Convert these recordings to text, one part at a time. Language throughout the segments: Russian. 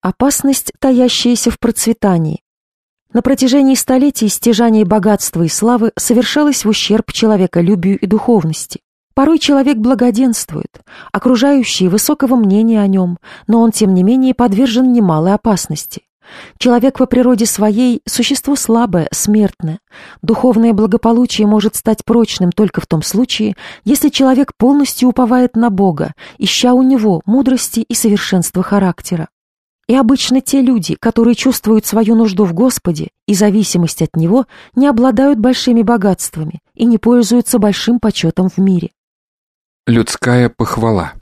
Опасность, таящаяся в процветании. На протяжении столетий стяжание богатства и славы совершалось в ущерб человеколюбию и духовности. Порой человек благоденствует, окружающие высокого мнения о нем, но он, тем не менее, подвержен немалой опасности. Человек по природе своей – существо слабое, смертное. Духовное благополучие может стать прочным только в том случае, если человек полностью уповает на Бога, ища у Него мудрости и совершенства характера. И обычно те люди, которые чувствуют свою нужду в Господе и зависимость от Него, не обладают большими богатствами и не пользуются большим почетом в мире. Людская похвала.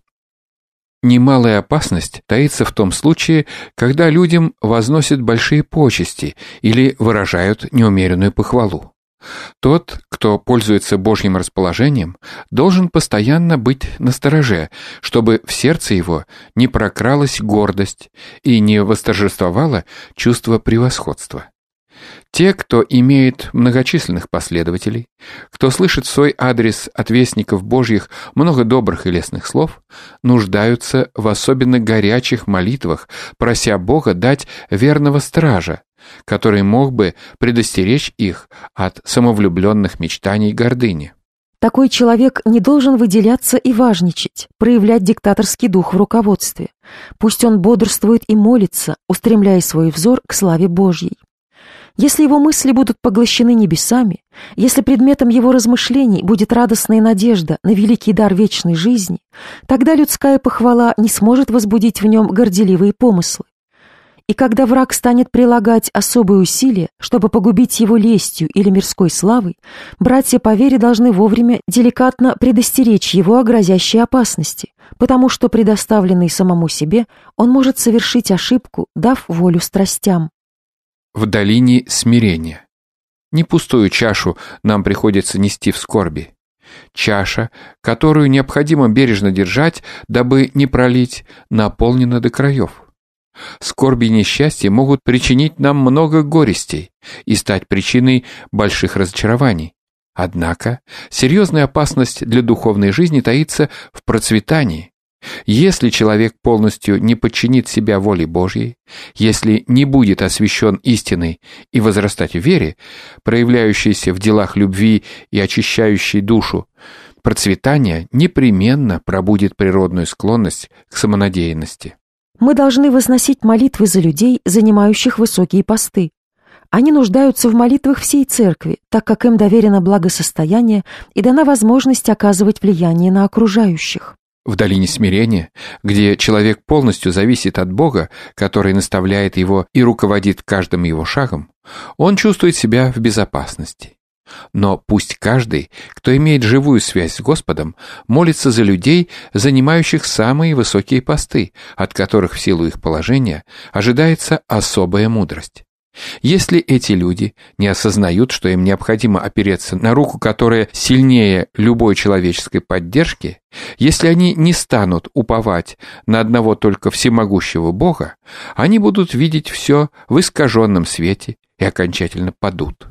Немалая опасность таится в том случае, когда людям возносят большие почести или выражают неумеренную похвалу. Тот, кто пользуется Божьим расположением, должен постоянно быть настороже, чтобы в сердце его не прокралась гордость и не восторжествовало чувство превосходства. Те, кто имеет многочисленных последователей, кто слышит в свой адрес от вестников Божьих много добрых и лестных слов, нуждаются в особенно горячих молитвах, прося Бога дать верного стража, который мог бы предостеречь их от самовлюбленных мечтаний и гордыни. Такой человек не должен выделяться и важничать, проявлять диктаторский дух в руководстве. Пусть он бодрствует и молится, устремляя свой взор к славе Божьей. Если его мысли будут поглощены небесами, если предметом его размышлений будет радостная надежда на великий дар вечной жизни, тогда людская похвала не сможет возбудить в нем горделивые помыслы. И когда враг станет прилагать особые усилия, чтобы погубить его лестью или мирской славой, братья по вере должны вовремя деликатно предостеречь его о грозящей опасности, потому что, предоставленный самому себе, он может совершить ошибку, дав волю страстям. В долине смирения. Не пустую чашу нам приходится нести в скорби. Чаша, которую необходимо бережно держать, дабы не пролить, наполнена до краев. Скорби и несчастья могут причинить нам много горестей и стать причиной больших разочарований. Однако серьезная опасность для духовной жизни таится в процветании. Если человек полностью не подчинит себя воле Божьей, если не будет освящен истиной и возрастать в вере, проявляющейся в делах любви и очищающей душу, процветание непременно пробудит природную склонность к самонадеянности. Мы должны возносить молитвы за людей, занимающих высокие посты. Они нуждаются в молитвах всей церкви, так как им доверено благосостояние и дана возможность оказывать влияние на окружающих. В долине смирения, где человек полностью зависит от Бога, который наставляет его и руководит каждым его шагом, он чувствует себя в безопасности. Но пусть каждый, кто имеет живую связь с Господом, молится за людей, занимающих самые высокие посты, от которых в силу их положения ожидается особая мудрость. Если эти люди не осознают, что им необходимо опереться на руку, которая сильнее любой человеческой поддержки, если они не станут уповать на одного только всемогущего Бога, они будут видеть все в искаженном свете и окончательно падут.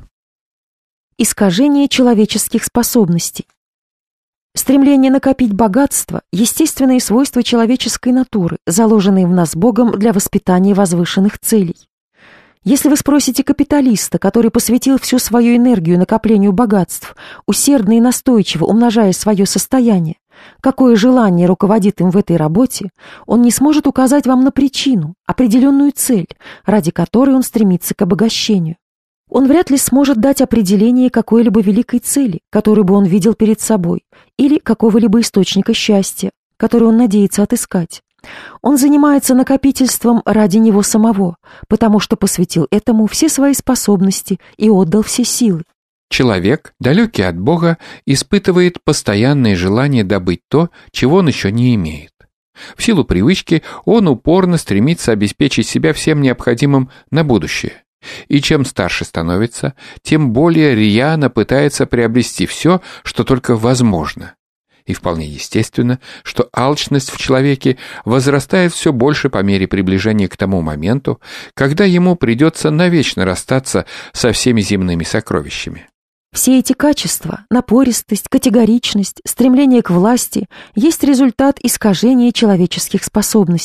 Искажение человеческих способностей. Стремление накопить богатство – естественные свойства человеческой натуры, заложенные в нас Богом для воспитания возвышенных целей. Если вы спросите капиталиста, который посвятил всю свою энергию накоплению богатств, усердно и настойчиво умножая свое состояние, какое желание руководит им в этой работе, он не сможет указать вам на причину, определенную цель, ради которой он стремится к обогащению. Он вряд ли сможет дать определение какой-либо великой цели, которую бы он видел перед собой, или какого-либо источника счастья, который он надеется отыскать. Он занимается накопительством ради него самого, потому что посвятил этому все свои способности и отдал все силы. Человек, далекий от Бога, испытывает постоянное желание добыть то, чего он еще не имеет. В силу привычки он упорно стремится обеспечить себя всем необходимым на будущее. И чем старше становится, тем более рьяно пытается приобрести все, что только возможно. И вполне естественно, что алчность в человеке возрастает все больше по мере приближения к тому моменту, когда ему придется навечно расстаться со всеми земными сокровищами. Все эти качества, напористость, категоричность, стремление к власти, есть результат искажения человеческих способностей.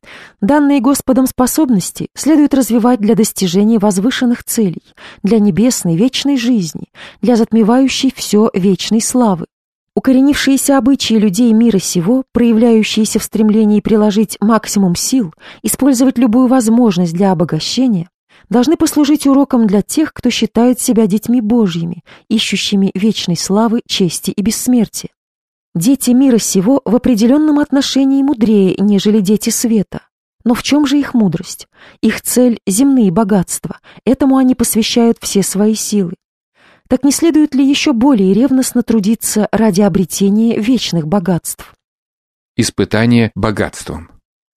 Данные Господом способности следует развивать для достижения возвышенных целей, для небесной вечной жизни, для затмевающей все вечной славы. Укоренившиеся обычаи людей мира сего, проявляющиеся в стремлении приложить максимум сил, использовать любую возможность для обогащения, должны послужить уроком для тех, кто считает себя детьми Божьими, ищущими вечной славы, чести и бессмертия. Дети мира сего в определенном отношении мудрее, нежели дети света. Но в чем же их мудрость? Их цель – земные богатства, этому они посвящают все свои силы. Так не следует ли еще более ревностно трудиться ради обретения вечных богатств? Испытание богатством.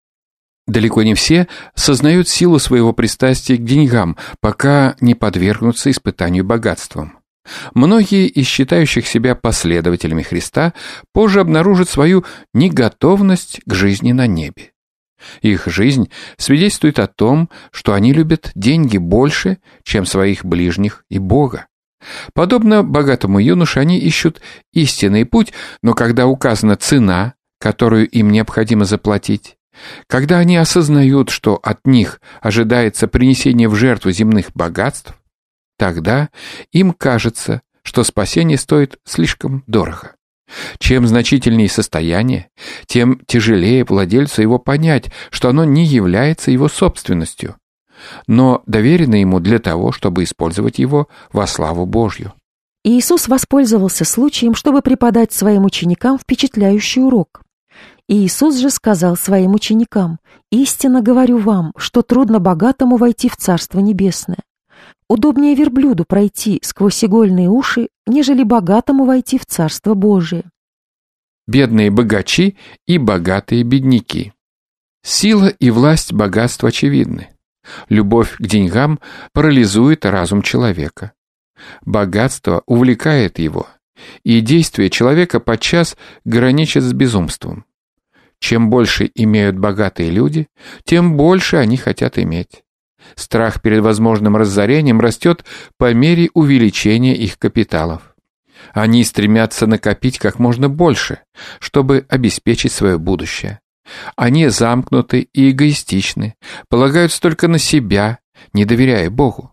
Далеко не все сознают силу своего пристрастия к деньгам, пока не подвергнутся испытанию богатством. Многие из считающих себя последователями Христа позже обнаружат свою неготовность к жизни на небе. Их жизнь свидетельствует о том, что они любят деньги больше, чем своих ближних и Бога. Подобно богатому юноше, они ищут истинный путь, но когда указана цена, которую им необходимо заплатить, когда они осознают, что от них ожидается принесение в жертву земных богатств, тогда им кажется, что спасение стоит слишком дорого. Чем значительнее состояние, тем тяжелее владельцу его понять, что оно не является его собственностью, но доверено ему для того, чтобы использовать его во славу Божью. Иисус воспользовался случаем, чтобы преподать своим ученикам впечатляющий урок. Иисус же сказал своим ученикам: «Истинно говорю вам, что трудно богатому войти в Царство Небесное. Удобнее верблюду пройти сквозь игольные уши, нежели богатому войти в Царство Божие». Бедные богачи и богатые бедняки. Сила и власть богатства очевидны. Любовь к деньгам парализует разум человека. Богатство увлекает его, и действия человека подчас граничат с безумством. Чем больше имеют богатые люди, тем больше они хотят иметь. Страх перед возможным разорением растет по мере увеличения их капиталов. Они стремятся накопить как можно больше, чтобы обеспечить свое будущее. Они замкнуты и эгоистичны, полагаются только на себя, не доверяя Богу.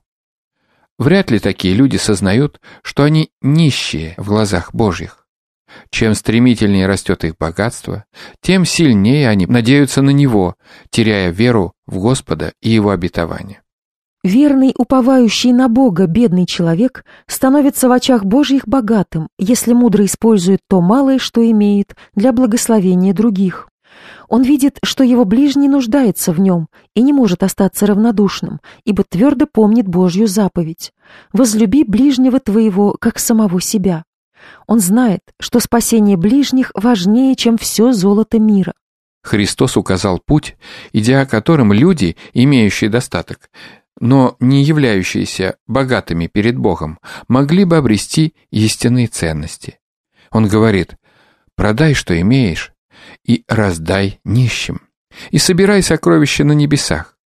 Вряд ли такие люди сознают, что они нищие в глазах Божьих. Чем стремительнее растет их богатство, тем сильнее они надеются на Него, теряя веру в Господа и Его обетования. Верный, уповающий на Бога бедный человек становится в очах Божьих богатым, если мудро использует то малое, что имеет, для благословения других. Он видит, что его ближний нуждается в нем и не может остаться равнодушным, ибо твердо помнит Божью заповедь: «Возлюби ближнего твоего, как самого себя». Он знает, что спасение ближних важнее, чем все золото мира. Христос указал путь, идя которым люди, имеющие достаток, но не являющиеся богатыми перед Богом, могли бы обрести истинные ценности. Он говорит: «Продай, что имеешь, и раздай нищим, и собирай сокровища на небесах».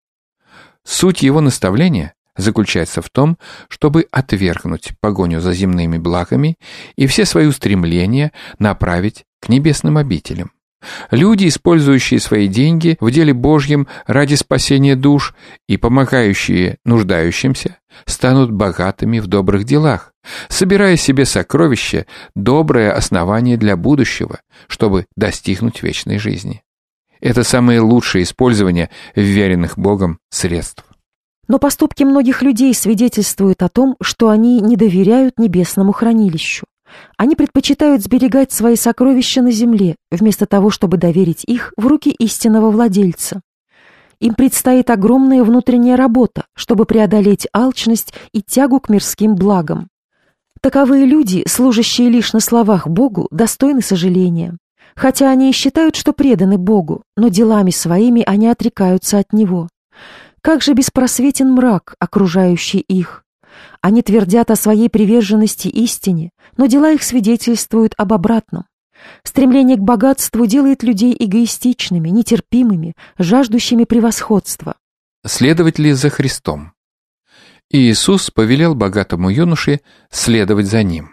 Суть его наставления заключается в том, чтобы отвергнуть погоню за земными благами и все свои устремления направить к небесным обителям. Люди, использующие свои деньги в деле Божьем ради спасения душ и помогающие нуждающимся, станут богатыми в добрых делах, собирая себе сокровища, доброе основание для будущего, чтобы достигнуть вечной жизни. Это самое лучшее использование вверенных Богом средств. Но поступки многих людей свидетельствуют о том, что они не доверяют небесному хранилищу. Они предпочитают сберегать свои сокровища на земле, вместо того, чтобы доверить их в руки истинного владельца. Им предстоит огромная внутренняя работа, чтобы преодолеть алчность и тягу к мирским благам. Таковые люди, служащие лишь на словах Богу, достойны сожаления. Хотя они и считают, что преданы Богу, но делами своими они отрекаются от Него. Как же беспросветен мрак, окружающий их! Они твердят о своей приверженности истине, но дела их свидетельствуют об обратном. Стремление к богатству делает людей эгоистичными, нетерпимыми, жаждущими превосходства. Следовать ли за Христом? Иисус повелел богатому юноше следовать за Ним.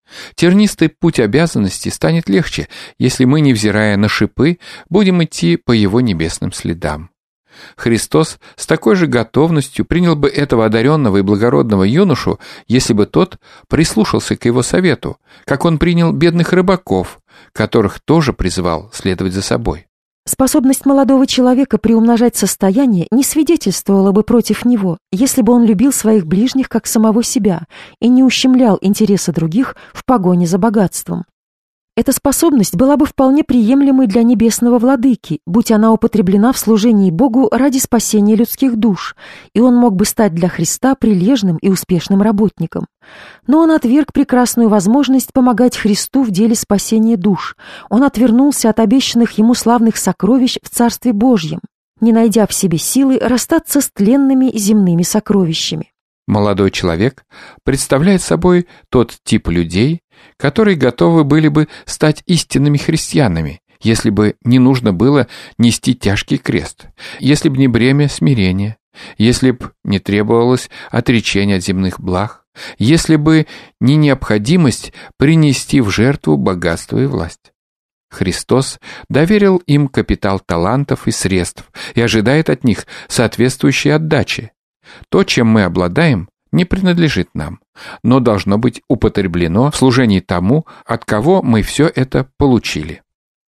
Тернистый путь обязанностей станет легче, если мы, невзирая на шипы, будем идти по его небесным следам. Христос с такой же готовностью принял бы этого одаренного и благородного юношу, если бы тот прислушался к его совету, как он принял бедных рыбаков, которых тоже призвал следовать за собой. Способность молодого человека приумножать состояние не свидетельствовала бы против него, если бы он любил своих ближних как самого себя и не ущемлял интересы других в погоне за богатством. Эта способность была бы вполне приемлемой для небесного владыки, будь она употреблена в служении Богу ради спасения людских душ, и он мог бы стать для Христа прилежным и успешным работником. Но он отверг прекрасную возможность помогать Христу в деле спасения душ. Он отвернулся от обещанных ему славных сокровищ в Царстве Божьем, не найдя в себе силы расстаться с тленными земными сокровищами. Молодой человек представляет собой тот тип людей, которые готовы были бы стать истинными христианами, если бы не нужно было нести тяжкий крест, если бы не бремя смирения, если бы не требовалось отречения от земных благ, если бы не необходимость принести в жертву богатство и власть. Христос доверил им капитал талантов и средств и ожидает от них соответствующей отдачи. То, чем мы обладаем, не принадлежит нам, но должно быть употреблено в служении тому, от кого мы все это получили.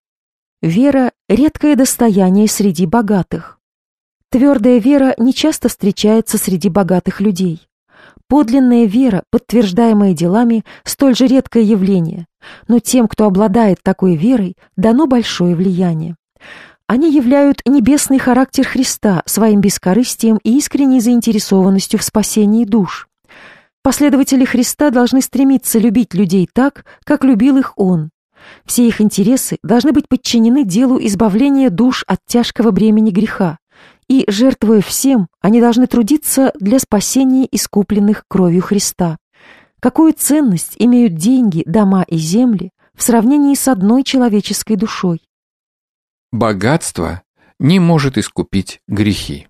Вера – редкое достояние среди богатых. Твердая вера не часто встречается среди богатых людей. Подлинная вера, подтверждаемая делами, столь же редкое явление, но тем, кто обладает такой верой, дано большое влияние. Они являют небесный характер Христа своим бескорыстием и искренней заинтересованностью в спасении душ. Последователи Христа должны стремиться любить людей так, как любил их Он. Все их интересы должны быть подчинены делу избавления душ от тяжкого бремени греха, и, жертвуя всем, они должны трудиться для спасения искупленных кровью Христа. Какую ценность имеют деньги, дома и земли в сравнении с одной человеческой душой? Богатство не может искупить грехи.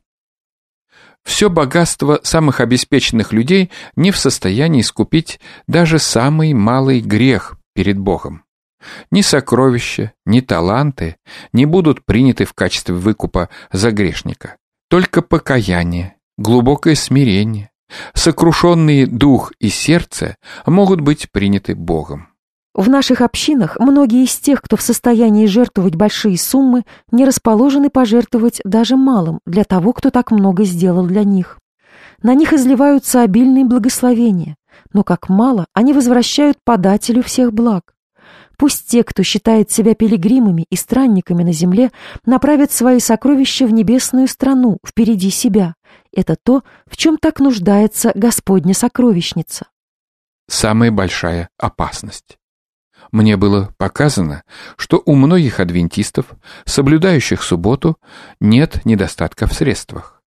Все богатство самых обеспеченных людей не в состоянии искупить даже самый малый грех перед Богом. Ни сокровища, ни таланты не будут приняты в качестве выкупа за грешника. Только покаяние, глубокое смирение, сокрушенные дух и сердце могут быть приняты Богом. В наших общинах многие из тех, кто в состоянии жертвовать большие суммы, не расположены пожертвовать даже малым для того, кто так много сделал для них. На них изливаются обильные благословения, но как мало они возвращают подателю всех благ. Пусть те, кто считает себя пилигримами и странниками на земле, направят свои сокровища в небесную страну впереди себя. Это то, в чем так нуждается Господня сокровищница. Самая большая опасность. Мне было показано, что у многих адвентистов, соблюдающих субботу, нет недостатка в средствах.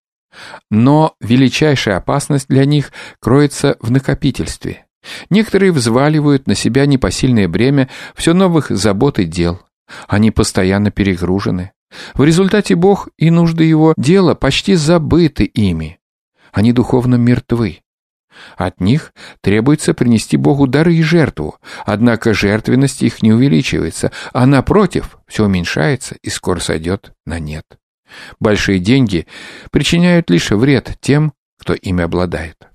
Но величайшая опасность для них кроется в накопительстве. Некоторые взваливают на себя непосильное бремя все новых забот и дел. Они постоянно перегружены. В результате Бог и нужды Его дела почти забыты ими. Они духовно мертвы. От них требуется принести Богу дары и жертву, однако жертвенность их не увеличивается, а напротив, все уменьшается и скоро сойдет на нет. Большие деньги причиняют лишь вред тем, кто ими обладает.